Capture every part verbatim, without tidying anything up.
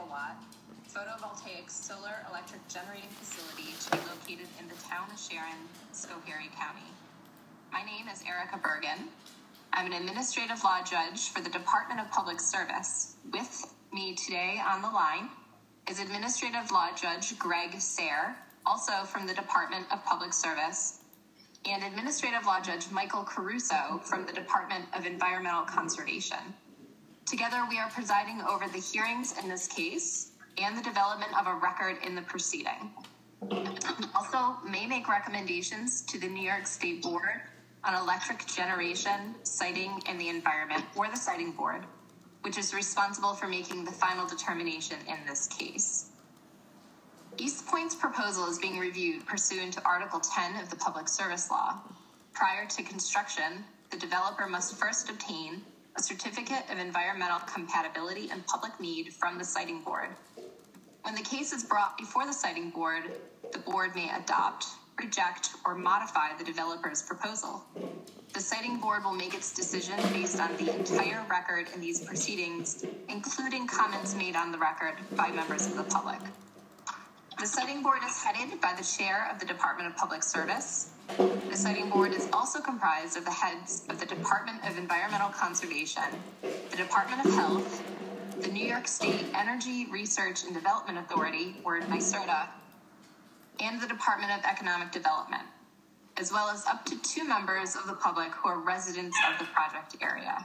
megawatt photovoltaic solar electric generating facility to be located in the town of Sharon, Schoharie County. My name is Erica Bergen. I'm an administrative law judge for the Department of Public Service. With me today on the line is Administrative Law Judge Greg Sayre, also from the Department of Public Service, and Administrative Law Judge Michael Caruso from the Department of Environmental Conservation. Together, we are presiding over the hearings in this case and the development of a record in the proceeding. We also may make recommendations to the New York State Board on Electric Generation, Siting, and the Environment, or the Siting Board, which is responsible for making the final determination in this case. East Point's proposal is being reviewed pursuant to Article ten of the Public Service Law. Prior to construction, the developer must first obtain a certificate of environmental compatibility and public need from the Siting Board. When the case is brought before the Siting Board, the board may adopt, reject, or modify the developer's proposal. The Siting Board will make its decision based on the entire record in these proceedings, including comments made on the record by members of the public. The Siting Board is headed by the chair of the Department of Public Service. The Siting Board is also comprised of the heads of the Department of Environmental Conservation, the Department of Health, the New York State Energy Research and Development Authority, or NYSERDA, and the Department of Economic Development, as well as up to two members of the public who are residents of the project area.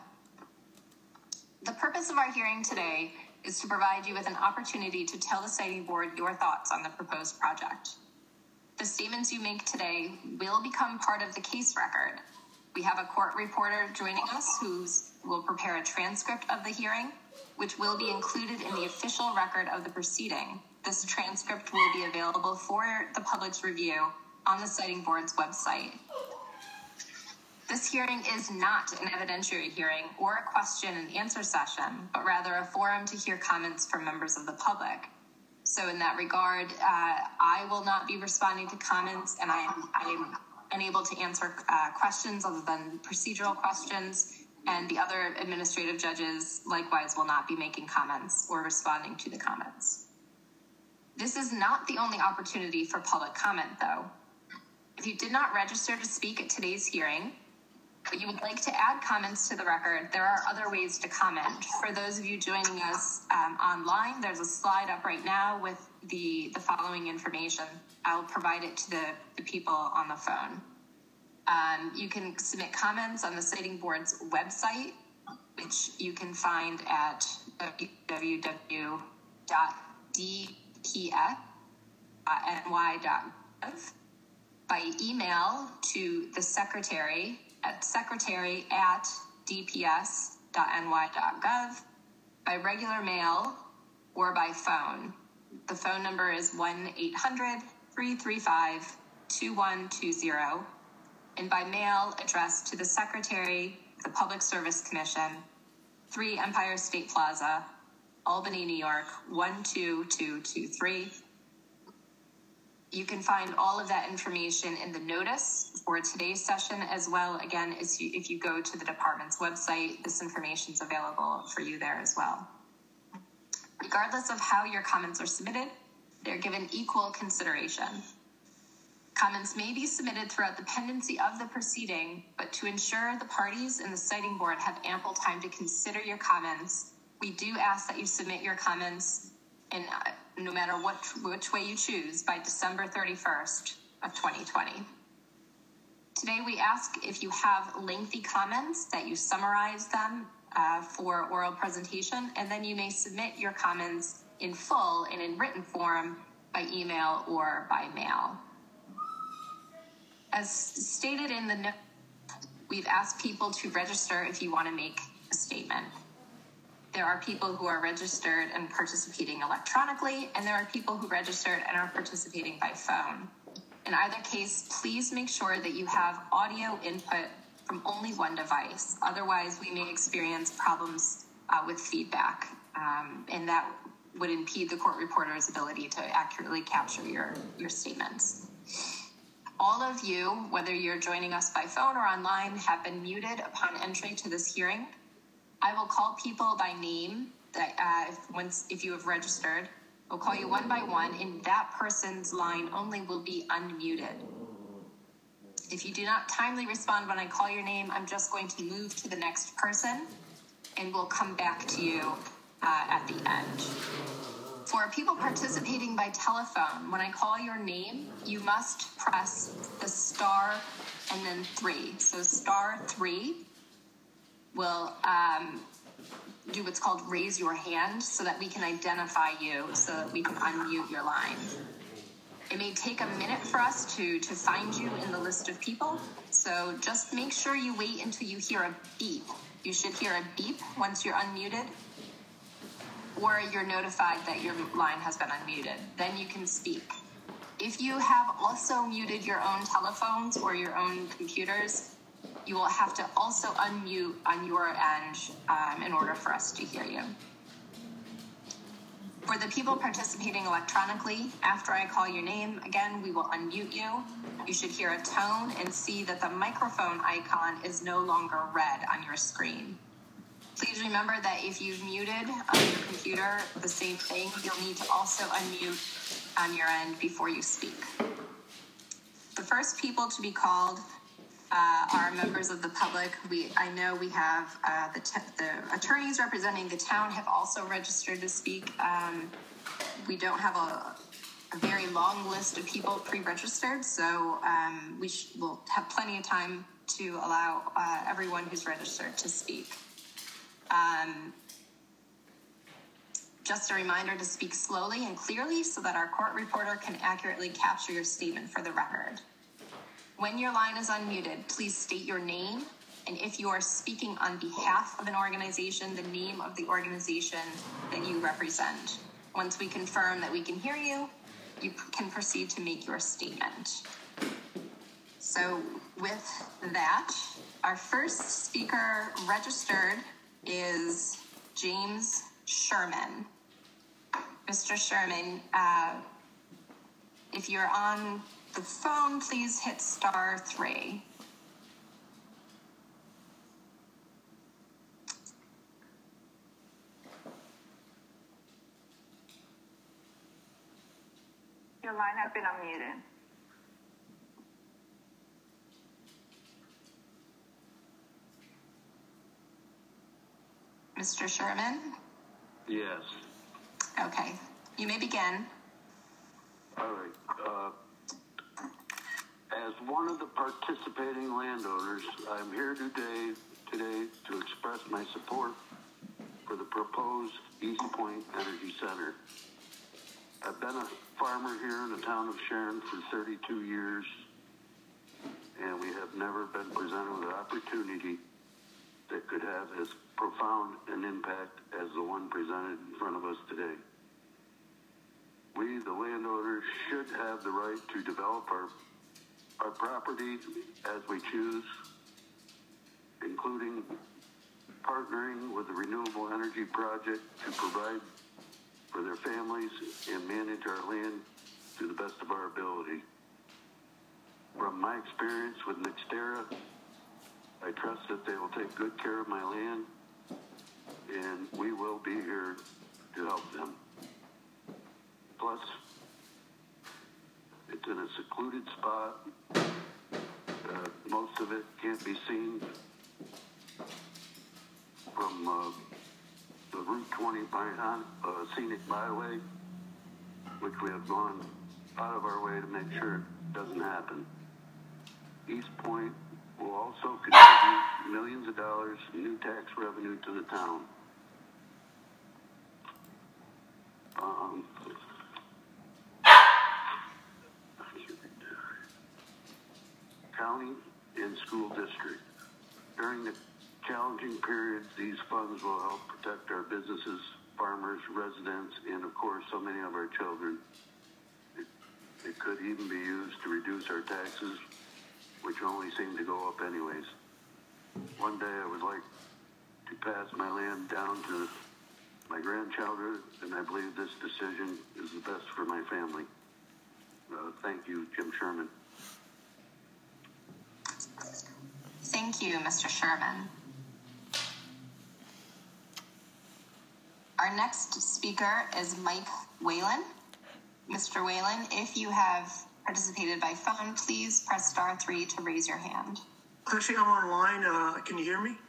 The purpose of our hearing today is to provide you with an opportunity to tell the Siting Board your thoughts on the proposed project. The statements you make today will become part of the case record. We have a court reporter joining us who will prepare a transcript of the hearing, which will be included in the official record of the proceeding. This transcript will be available for the public's review on the Siting Board's website. This hearing is not an evidentiary hearing or a question and answer session, but rather a forum to hear comments from members of the public. So in that regard, uh, I will not be responding to comments, and I am, I am unable to answer uh, questions other than procedural questions, and the other administrative judges likewise will not be making comments or responding to the comments. This is not the only opportunity for public comment, though. If you did not register to speak at today's hearing, but you would like to add comments to the record, there are other ways to comment. For those of you joining us um, online, there's a slide up right now with the, the following information. I'll provide it to the, the people on the phone. Um, you can submit comments on the Siting Board's website, which you can find at w w w dot d p s dot n y dot gov, by email to the secretary at secretary at d p s dot n y dot gov, by regular mail, or by phone. The phone number is one eight hundred, three three five, two one two zero, and by mail addressed to the Secretary of the Public Service Commission, three Empire State Plaza, Albany, New York, one two two two three. You can find all of that information in the notice for today's session, as well, again, as you, if you go to the department's website, this information is available for you there as well. Regardless of how your comments are submitted, they're given equal consideration. Comments may be submitted throughout the pendency of the proceeding, but to ensure the parties and the Siting Board have ample time to consider your comments, we do ask that you submit your comments in uh, no matter what, which way you choose, by December thirty-first of twenty twenty. Today, we ask if you have lengthy comments that you summarize them uh, for oral presentation, and then you may submit your comments in full and in written form by email or by mail. As stated in the note, we've asked people to register if you want to make a statement. There are people who are registered and participating electronically, and there are people who registered and are participating by phone. In either case, please make sure that you have audio input from only one device. Otherwise, we may experience problems uh, with feedback, um, and that would impede the court reporter's ability to accurately capture your, your statements. All of you, whether you're joining us by phone or online, have been muted upon entry to this hearing. I will call people by name that uh, if, once if you have registered, we'll call you one by one, and that person's line only will be unmuted. If you do not timely respond when I call your name, I'm just going to move to the next person, and we'll come back to you uh, at the end. For people participating by telephone, when I call your name, you must press the star and then three. So star three will um, do what's called raise your hand so that we can identify you, so that we can unmute your line. It may take a minute for us to, to find you in the list of people, so just make sure you wait until you hear a beep. You should hear a beep once you're unmuted, or you're notified that your line has been unmuted. Then you can speak. If you have also muted your own telephones or your own computers, you will have to also unmute on your end um, in order for us to hear you. For the people participating electronically, after I call your name, again, we will unmute you. You should hear a tone and see that the microphone icon is no longer red on your screen. Please remember that if you've muted on your computer, the same thing, you'll need to also unmute on your end before you speak. The first people to be called uh, are members of the public. We, I know we have uh, the, t- the attorneys representing the town have also registered to speak. Um, we don't have a, a very long list of people pre-registered, so um, we sh- will have plenty of time to allow uh, everyone who's registered to speak. Um, just a reminder to speak slowly and clearly so that our court reporter can accurately capture your statement for the record. When your line is unmuted, please state your name, and if you are speaking on behalf of an organization, the name of the organization that you represent. Once we confirm that we can hear you, you can proceed to make your statement. So with that, our first speaker registered is James Sherman. Mister Sherman, uh, if you're on the phone, please hit star three. Your line has been unmuted. Mister Sherman? Yes. Okay, you may begin. All right. Uh, as one of the participating landowners, I'm here today, today to express my support for the proposed East Point Energy Center. I've been a farmer here in the town of Sharon for thirty-two years, and we have never been presented with an opportunity that could have as profound an impact as the one presented in front of us today. We, the landowners, should have the right to develop our, our property as we choose, including partnering with the renewable energy project to provide for their families and manage our land to the best of our ability. From my experience with NextEra, I trust that they will take good care of my land, and we will be here to help them. Plus, it's in a secluded spot. Uh, most of it can't be seen from uh, the Route twenty by, uh, scenic byway, which we have gone out of our way to make sure it doesn't happen. East Point will also contribute millions of dollars in new tax revenue to the town. Um, county and school district. During the challenging periods, these funds will help protect our businesses, farmers, residents, and of course, so many of our children. It, it could even be used to reduce our taxes, which only seem to go up anyways. One day I would like to pass my land down to my grandchildren, and I believe this decision is the best for my family. Uh, thank you, Jim Sherman. Thank you, Mister Sherman. Our next speaker is Mike Whalen. Mister Whalen, if you have participated by phone, please press star three to raise your hand. Actually, I'm online. Uh, can you hear me?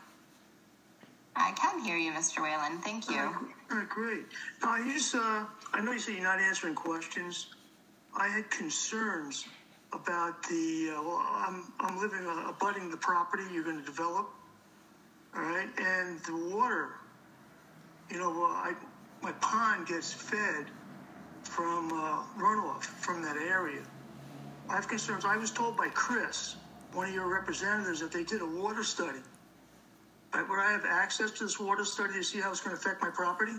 I can hear you, Mister Whalen. Thank you. Uh, all right, great. No, I just, uh, I know you said you're not answering questions. I had concerns about the, uh, well, I'm, I'm living, uh, abutting the property you're going to develop. All right, and the water, you know, well, I, my pond gets fed from uh, runoff from that area. I have concerns. I was told by Chris, one of your representatives, that they did a water study. Right, would I have access to this water study to see how it's going to affect my property?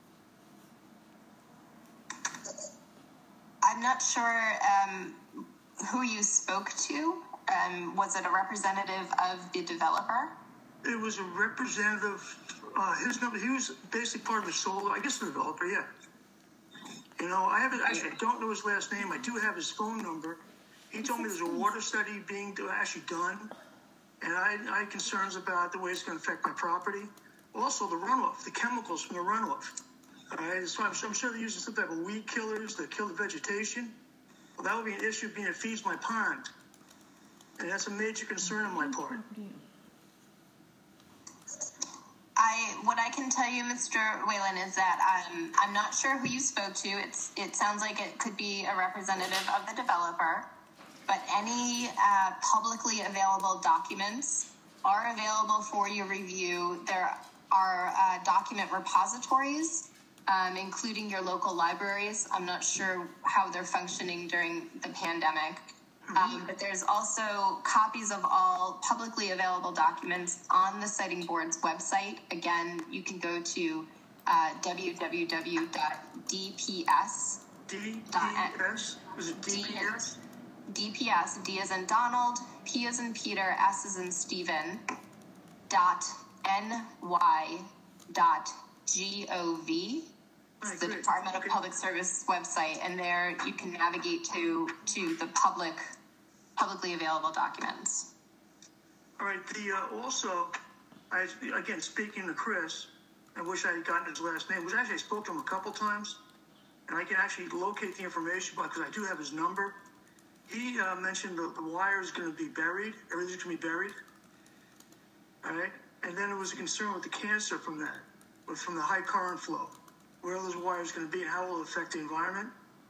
I'm not sure um, who you spoke to. Um, was it a representative of the developer? It was a representative. Uh, his number. He was basically part of the solar. I guess the developer. Yeah. You know, I haven't. Actually, I don't know his last name. I do have his phone number. He told me there's a water study being do, actually done, and I, I had concerns about the way it's going to affect my property. Also, the runoff, the chemicals from the runoff. All right, so I'm, I'm sure they're using some type of weed killers to kill the vegetation. Well, that would be an issue, being it feeds my pond, and that's a major concern on my part. I, what I can tell you, Mister Whalen, is that um, I'm not sure who you spoke to. It's, it sounds like it could be a representative of the developer, but any uh, publicly available documents are available for your review. There are uh, document repositories, um, including your local libraries. I'm not sure how they're functioning during the pandemic. Um, but there's also copies of all publicly available documents on the Siting Board's website. Again, you can go to uh, w w w dot d p s. D P S? Was it D P S? D P S, D as in Donald, P as in Peter, S as in Stephen, dot N Y dot G O V. It's the Department of Public Service website, and there you can navigate to to the public, publicly available documents. All right. The uh, also, I again speaking to Chris, I wish I had gotten his last name. Which actually I spoke to him a couple times, and I can actually locate the information because I do have his number. He uh, mentioned the, the wire is going to be buried. Everything's going to be buried. All right, and then there was a concern with the cancer from that, with from the high current flow. Where are those wires going to be and how will it affect the environment?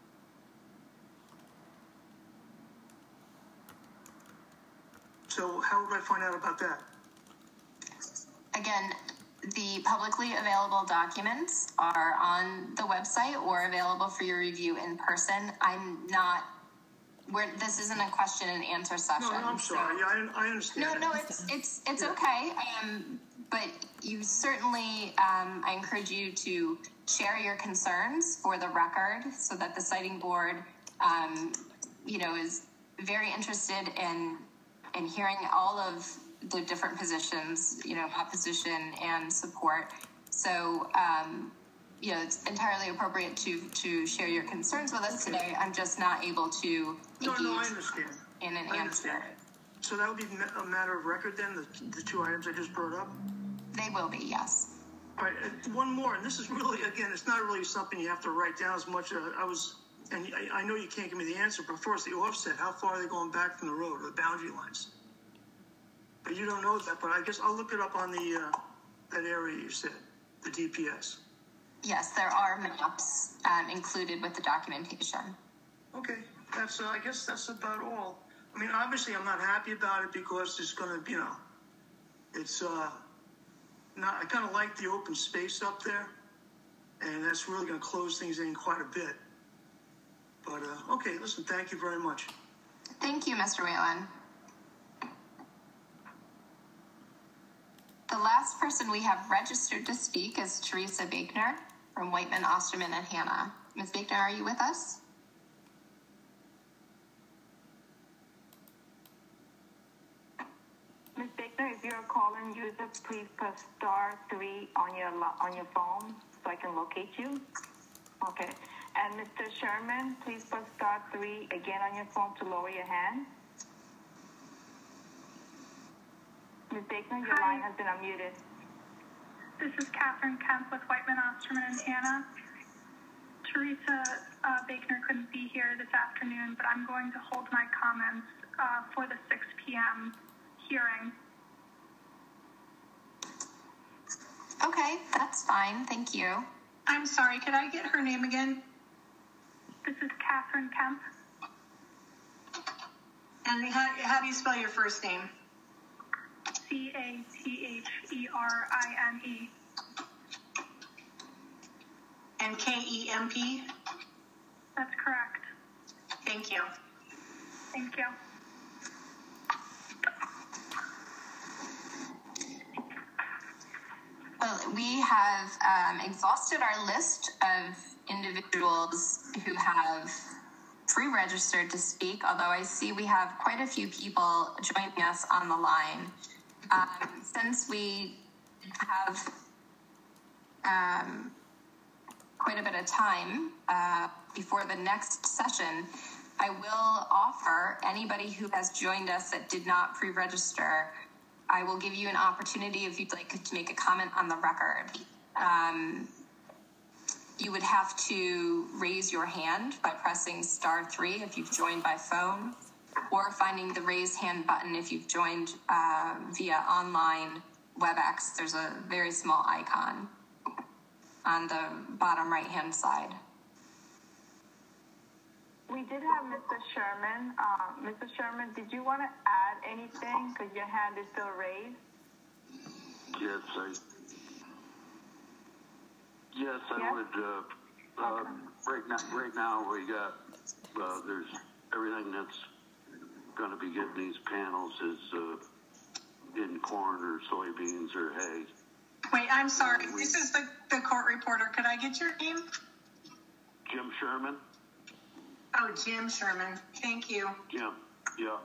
So how would I find out about that? Again, the publicly available documents are on the website or available for your review in person. I'm not, where this isn't a question and answer session. No, no I'm so. sorry. I, I understand. No, no, it's it's it's yeah. okay. Um, but you certainly, um, I encourage you to share your concerns for the record so that the Siting Board, um, you know, is very interested in in hearing all of the different positions, you know, opposition and support. So, um, you know, it's entirely appropriate to to share your concerns with us okay. today. I'm just not able to engage no, no, I understand. in an I answer. Understand. So that would be a matter of record then, the, the two items I just brought up? They will be, yes. All right, one more, and this is really, again, it's not really something you have to write down as much. Uh, I was, and I, I know you can't give me the answer, but first, the offset, how far are they going back from the road or the boundary lines? But you don't know that, but I guess I'll look it up on the uh, that area you said, the D P S. Yes, there are maps um, included with the documentation. Okay, that's, uh, I guess that's about all. I mean, obviously, I'm not happy about it because it's going to, you know, it's, uh, not, I kind of like the open space up there, and that's really going to close things in quite a bit. But, uh, okay, listen, thank you very much. Thank you, Mister Whalen. The last person we have registered to speak is Teresa Bakener from Whiteman, Osterman, and Hanna. Miz Bakener, are you with us? Miz Baker, if you're a calling user, please press star three on your on your phone so I can locate you. Okay. And Mister Sherman, please press star three again on your phone to lower your hand. Miz Baker, your Hi. line has been unmuted. This is Catherine Kemp with Whiteman, Osterman, and Hanna. Teresa uh, Baker couldn't be here this afternoon, but I'm going to hold my comments uh, for the six p.m. hearing. Okay, that's fine. Thank you. I'm sorry, could I get her name again? This is Catherine Kemp. And how, how do you spell your first name? C A T H E R I N E. And K E M P? That's correct. Thank you. Thank you. Well, we have um, exhausted our list of individuals who have pre-registered to speak, although I see we have quite a few people joining us on the line. Um, since we have um, quite a bit of time uh, before the next session, I will offer anybody who has joined us that did not pre-register, I will give you an opportunity if you'd like to make a comment on the record. Um, you would have to raise your hand by pressing star three if you've joined by phone, or finding the raise hand button if you've joined uh, via online WebEx. There's a very small icon on the bottom right-hand side. We did have Mister Sherman. Uh, Mister Sherman, did you want to add anything? Because your hand is still raised. Yes, I. Yes, I Yes? would. Uh, uh, Okay. Right now, right now we got. Uh, there's everything that's going to be getting these panels is uh, in corn or soybeans or hay. Wait, I'm sorry. This is the, the court reporter. Could I get your name? Jim Sherman. Oh, Jim Sherman. Thank you. Jim. Yeah.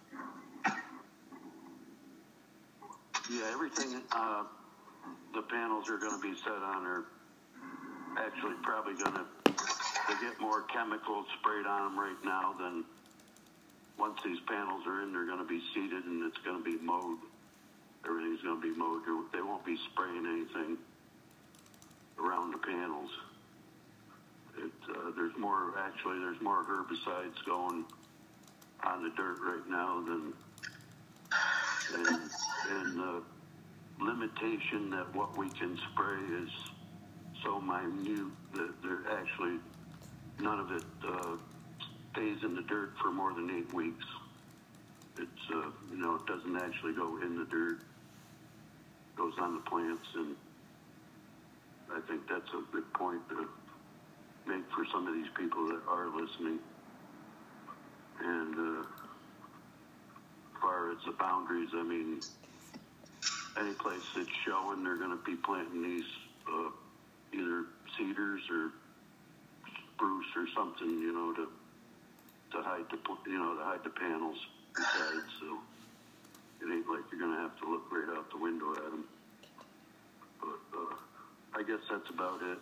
Yeah, everything. Uh, the panels are going to be set on are actually probably going to. They get more chemicals sprayed on them right now than once these panels are in, they're going to be seeded and it's going to be mowed. Everything's going to be mowed. They won't be spraying anything around the panels. It, uh, there's more, actually, there's more herbicides going on the dirt right now than, and, and the limitation that what we can spray is so minute that they're actually, none of it uh, stays in the dirt for more than eight weeks. It's, uh, you know, it doesn't actually go in the dirt. It goes on the plants, and I think that's a good point to make for some of these people that are listening. And uh, as far as the boundaries, I mean, any place that's showing they're going to be planting these uh, either cedars or spruce or something, you know, to to hide the you know to hide the panels inside. So it ain't like you're going to have to look right out the window at them. But uh, I guess that's about it.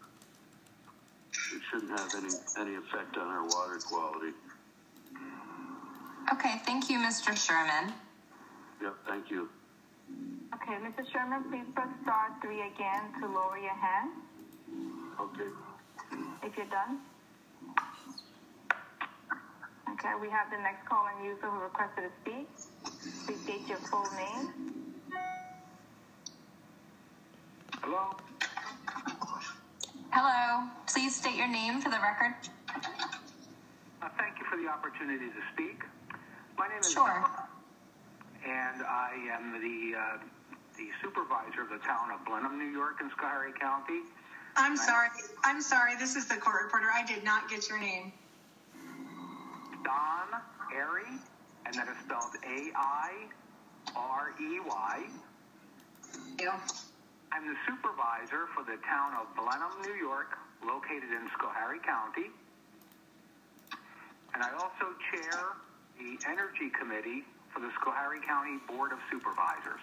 It shouldn't have any any effect on our water quality. Okay, thank you, Mister Sherman. Yep, thank you. Okay, Mister Sherman, please press star three again to lower your hand. Okay. If you're done. Okay, we have the next calling user who requested to speak. Please state your full name. Hello? Hello, please state your name for the record. Uh, thank you for the opportunity to speak. My name is Sure. Don, and I am the uh, the supervisor of the town of Blenheim, New York, in Schoharie County. I'm sorry. I'm sorry. This is the court reporter. I did not get your name. Don Airy, and that is spelled A I R E Y. Yeah. I'm the supervisor for the town of Blenheim, New York, located in Schoharie County. And I also chair the Energy Committee for the Schoharie County Board of Supervisors.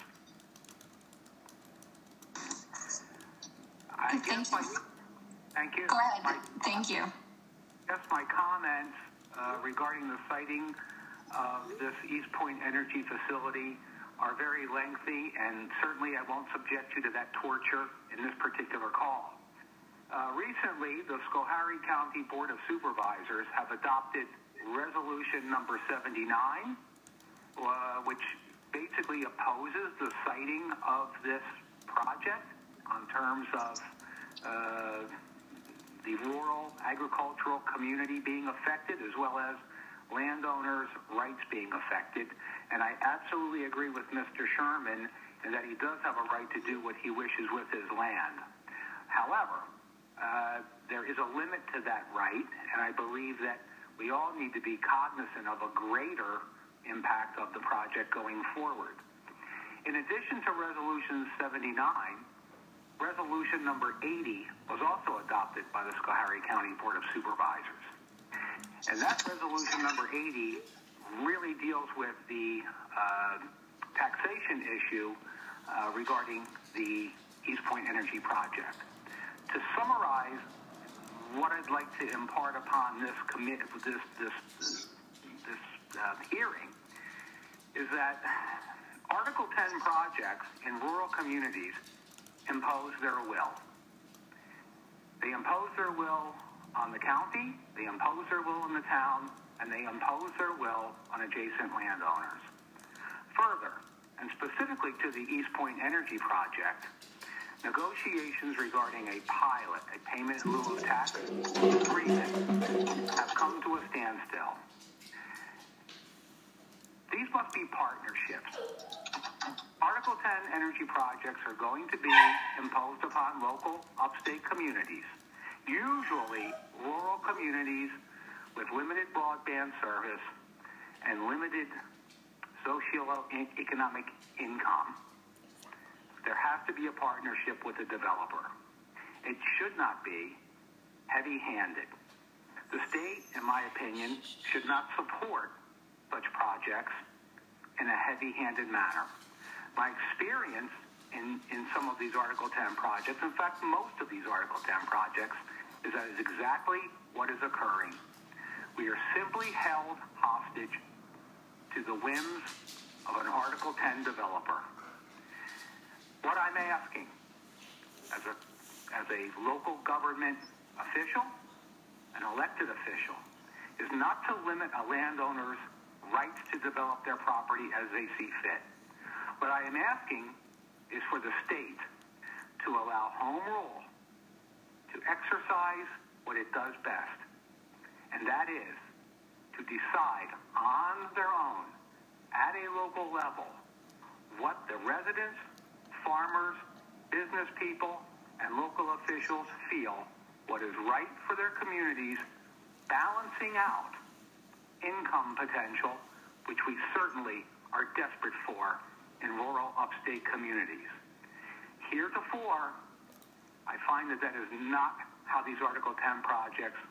I Thank guess you. my, thank you. Go ahead. My, Thank you. guess my comments uh, regarding the siting of this East Point Energy facility are very lengthy, and certainly I won't subject you to that torture in this particular call. Uh, recently, the Schoharie County Board of Supervisors have adopted resolution number seventy-nine, uh, which basically opposes the siting of this project on terms of uh, the rural agricultural community being affected, as well as landowners' rights being affected. And I absolutely agree with Mister Sherman in that he does have a right to do what he wishes with his land. However, uh, there is a limit to that right, and I believe that we all need to be cognizant of a greater impact of the project going forward. In addition to Resolution seventy-nine, Resolution number eighty was also adopted by the Schoharie County Board of Supervisors. And that resolution number eighty really deals with the uh, taxation issue uh, regarding the East Point Energy Project. To summarize what I'd like to impart upon this commit this this this uh, hearing is that Article ten projects in rural communities impose their will. They impose their will on the county, they impose their will in the town, and they impose their will on adjacent landowners. Further, and specifically to the East Point Energy Project, negotiations regarding a pilot, a payment in lieu of tax agreement, have come to a standstill. These must be partnerships. Article ten energy projects are going to be imposed upon local upstate communities, usually rural communities with limited broadband service and limited socioeconomic income. There has to be a partnership with the developer. It should not be heavy-handed. The state, in my opinion, should not support such projects in a heavy-handed manner. My experience in, in some of these Article ten projects, in fact, most of these Article ten projects, is that is exactly what is occurring. We are simply held hostage to the whims of an Article ten developer. What I'm asking as a, as a local government official, an elected official, is not to limit a landowner's rights to develop their property as they see fit. What I am asking is for the state to allow home rule to exercise what it does best, and that is to decide on their own, at a local level, what the residents, farmers, business people, and local officials feel what is right for their communities, balancing out income potential, which we certainly are desperate for in rural upstate communities. Heretofore, I find that that is not how these Article ten projects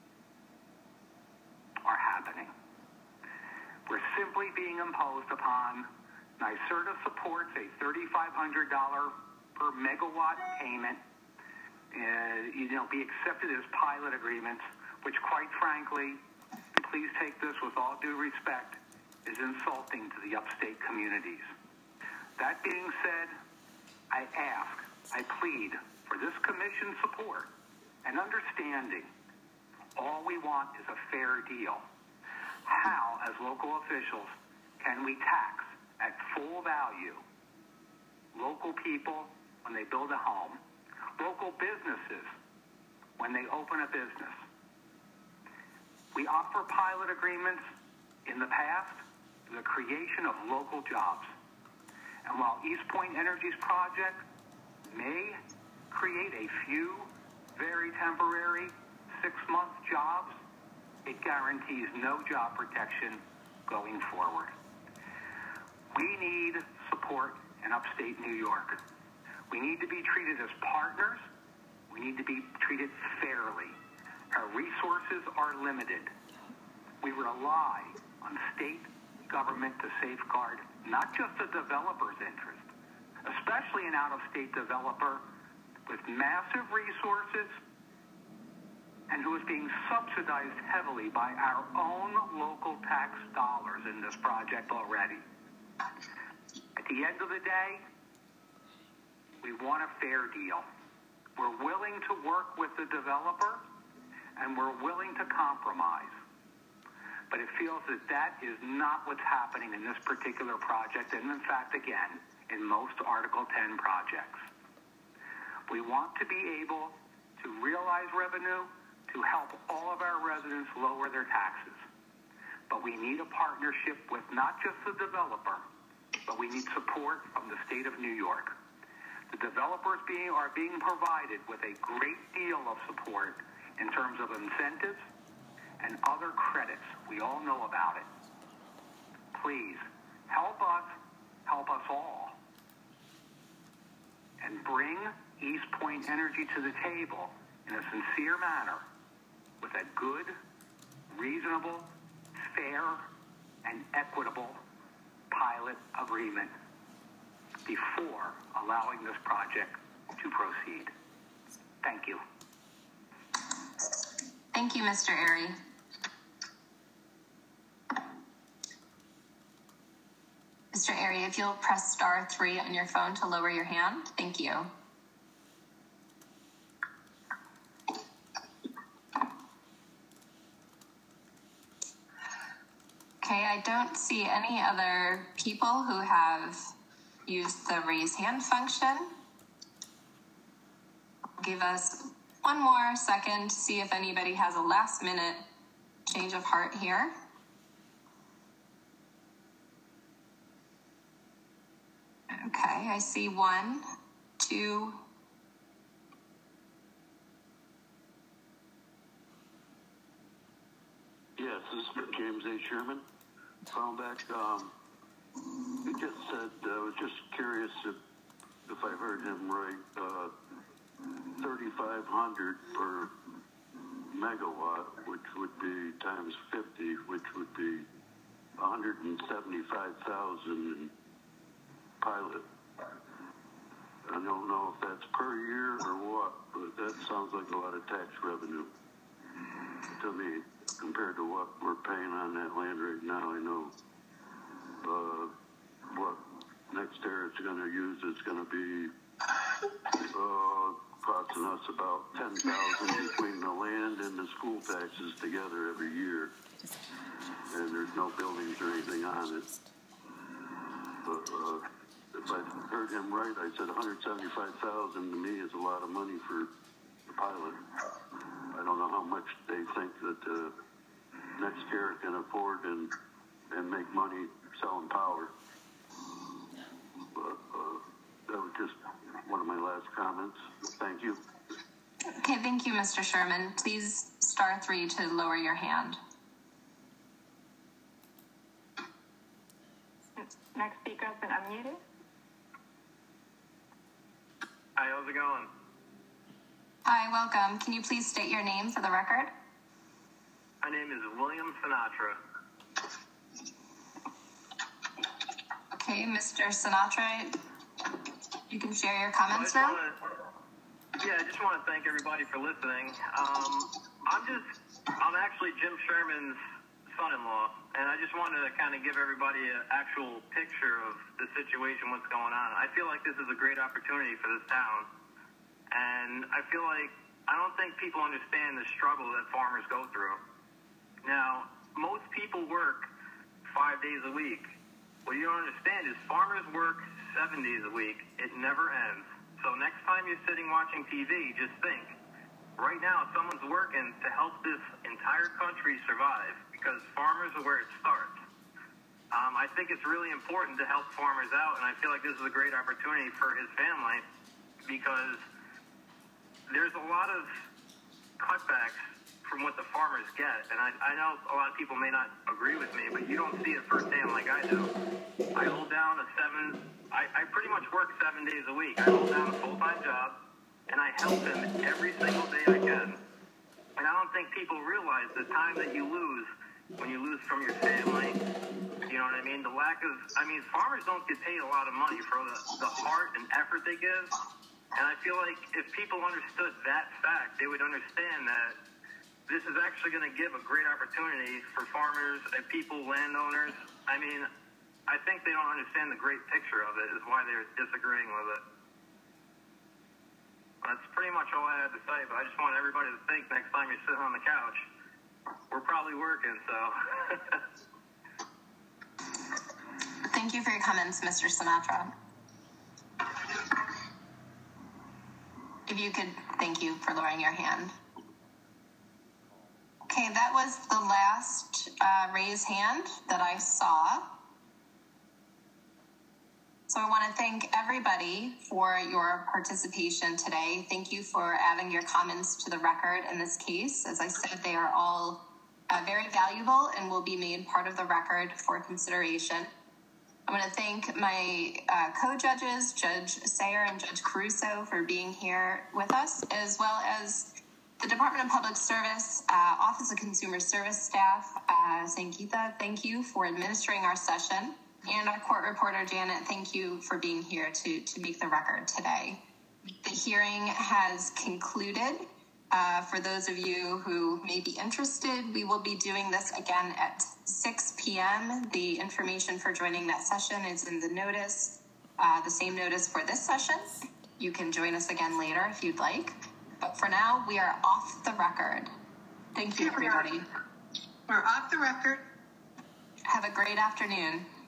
are happening. We're simply being imposed upon. NYSERDA supports a thirty-five hundred dollars per megawatt payment, uh, you know, be accepted as pilot agreements, which quite frankly, please take this with all due respect, is insulting to the upstate communities. That being said, I ask, I plead for this commission's support and understanding. All we want is a fair deal. How, as local officials, can we tax at full value local people when they build a home, local businesses when they open a business? We offer pilot agreements in the past for the creation of local jobs. And while East Point Energy's project may create a few very temporary six-month jobs, it guarantees no job protection going forward. We need support in upstate New York. We need to be treated as partners. We need to be treated fairly. Our resources are limited. We rely on state government to safeguard not just the developer's interest, especially an out-of-state developer with massive resources and who is being subsidized heavily by our own local tax dollars in this project already. I At the end of the day, we want a fair deal. We're willing to work with the developer, and we're willing to compromise. But it feels that that is not what's happening in this particular project, and in fact, again, in most Article ten projects. We want to be able to realize revenue to help all of our residents lower their taxes. But we need a partnership with not just the developer, but we need support from the state of New York. The developers being, are being provided with a great deal of support in terms of incentives and other credits. We all know about it. Please, help us, help us all, and bring East Point Energy to the table in a sincere manner with a good, reasonable, fair, and equitable pilot agreement before allowing this project to proceed. Thank you. Thank you, Mister Airy. Mister Airy, if you'll press star three on your phone to lower your hand. Thank you. Okay, I don't see any other people who have used the raise hand function. Give us one more second to see if anybody has a last minute change of heart here. Okay, I see one, two. Yes, this is James A. Sherman. Brownback. Um, he just said, I uh, was just curious if, if I heard him right, uh, thirty-five hundred per megawatt, which would be times fifty, which would be one hundred seventy-five thousand pilot. I don't know if that's per year or what, but that sounds like a lot of tax revenue to me compared to what we're paying on that land right now. I know uh, what NextEra is going to use is going to be uh, costing us about ten thousand dollars between the land and the school taxes together every year, and there's no buildings or anything on it. But uh, if I heard him right, I said one hundred seventy-five thousand dollars to me is a lot of money for the pilot. I don't know how much they think that uh, NextEra can afford and and make money selling power. But uh, that was just one of my last comments. Thank you. Okay, thank you, Mister Sherman. Please star three to lower your hand. Next speaker has been unmuted. Hi, how's it going? Hi, welcome. Can you please state your name for the record? My name is William Sinatra. Okay, Mister Sinatra, you can share your comments well, now. Wanna, yeah, I just want to thank everybody for listening. Um, I'm just, I'm actually Jim Sherman's son-in-law, and I just wanted to kind of give everybody an actual picture of the situation, what's going on. I feel like this is a great opportunity for this town, and I feel like I don't think people understand the struggle that farmers go through. Now, most people work five days a week. What you don't understand is farmers work seven days a week. It never ends. So next time you're sitting watching T V, just think, right now someone's working to help this entire country survive, because farmers are where it starts. Um, I think it's really important to help farmers out, and I feel like this is a great opportunity for his family, because there's a lot of cutbacks from what the farmers get. And I, I know a lot of people may not agree with me, but you don't see it firsthand like I do. I hold down a seven, I, I pretty much work seven days a week. I hold down a full-time job, and I help him every single day I can. And I don't think people realize the time that you lose when you lose from your family. You know what I mean? The lack of, I mean, farmers don't get paid a lot of money for the, the heart and effort they give. And I feel like if people understood that fact, they would understand that this is actually going to give a great opportunity for farmers and people, landowners. I mean, I think they don't understand the great picture of it is why they're disagreeing with it. That's pretty much all I had to say, but I just want everybody to think next time you're sitting on the couch, we're probably working, so. Thank you for your comments, Mister Sinatra. If you could, thank you for lowering your hand. Okay, that was the last uh, raised hand that I saw. So I want to thank everybody for your participation today. Thank you for adding your comments to the record in this case. As I said, they are all uh, very valuable and will be made part of the record for consideration. I want to thank my uh, co-judges, Judge Sayer and Judge Caruso, for being here with us, as well as the Department of Public Service, uh, Office of Consumer Service staff, uh, Sangeeta, thank you for administering our session. And our court reporter, Janet, thank you for being here to, to make the record today. The hearing has concluded. Uh, for those of you who may be interested, we will be doing this again at six p.m. The information for joining that session is in the notice, uh, the same notice for this session. You can join us again later if you'd like. But for now, we are off the record. Thank you, everybody. We're off the record. Have a great afternoon.